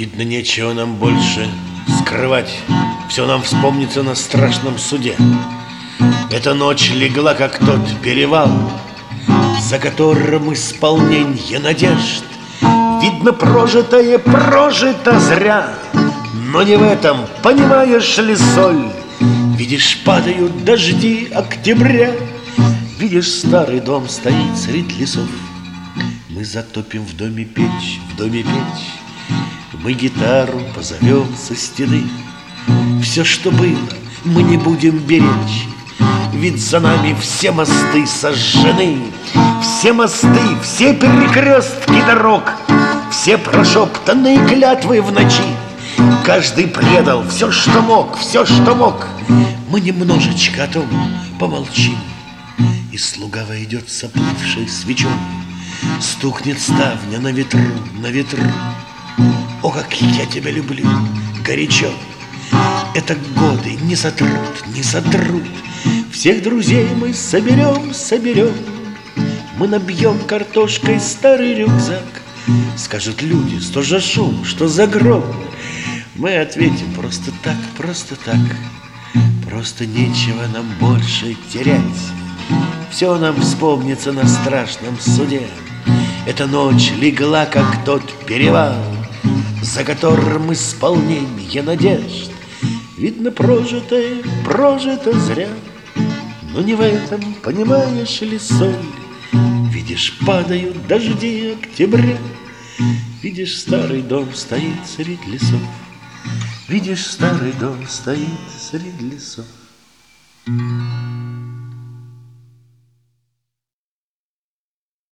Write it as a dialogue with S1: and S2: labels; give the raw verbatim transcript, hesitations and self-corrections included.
S1: Видно, нечего нам больше скрывать. Все нам вспомнится на страшном суде. Эта ночь легла, как тот перевал, за которым исполненье надежд. Видно, прожитое прожито зря, но не в этом, понимаешь ли, соль. Видишь, падают дожди октября, видишь, старый дом стоит средь лесов. Мы затопим в доме печь, в доме печь, мы гитару позовем со стены. Все, что было, мы не будем беречь, ведь за нами все мосты сожжены. Все мосты, все перекрестки дорог, все прошептанные клятвы в ночи. Каждый предал все, что мог, все, что мог. Мы немножечко о том помолчим. И слуга войдет с оплывшей свечой, стукнет ставня на ветру, на ветру. О, как я тебя люблю, горячо. Это годы не сотрут, не сотрут. Всех друзей мы соберем, соберем. Мы набьем картошкой старый рюкзак. Скажут люди, что за шум, что за гром. Мы ответим просто так, просто так. Просто нечего нам больше терять. Все нам вспомнится на страшном суде. Эта ночь легла, как тот перевал, за которым исполненье надежд. Видно, прожитое, прожито зря, но не в этом, понимаешь ли, соль. Видишь, падают дожди октября, видишь, старый дом стоит средь лесов. Видишь, старый дом стоит средь лесов.